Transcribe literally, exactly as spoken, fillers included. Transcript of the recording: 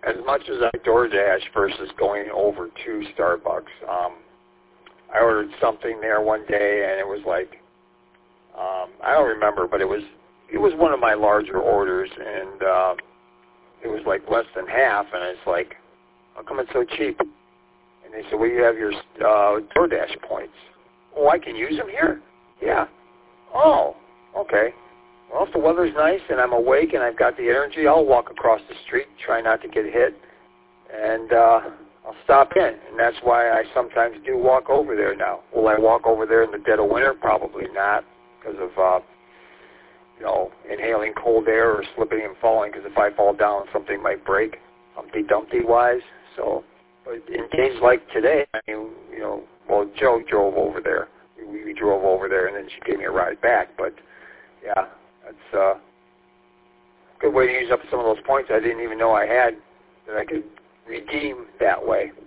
as much as I DoorDash versus going over to Starbucks, um, I ordered something there one day, and it was like, um, I don't remember, but it was it was one of my larger orders, and uh, it was like less than half, and it's like, how come it's so cheap? And they said, well, you have your uh, DoorDash points. Oh, I can use them here? Yeah. Oh, okay. Well, if the weather's nice and I'm awake and I've got the energy, I'll walk across the street, try not to get hit, and uh, I'll stop in. And that's why I sometimes do walk over there now. Will I walk over there in the dead of winter? Probably not, because of, uh, you know, inhaling cold air or slipping and falling, because if I fall down, something might break, Humpty Dumpty-wise. So, but in days like today, I mean, you know, well, Joe drove over there. We, we drove over there, and then she gave me a ride back. But, yeah, that's uh, a good way to use up some of those points I didn't even know I had that I could redeem that way.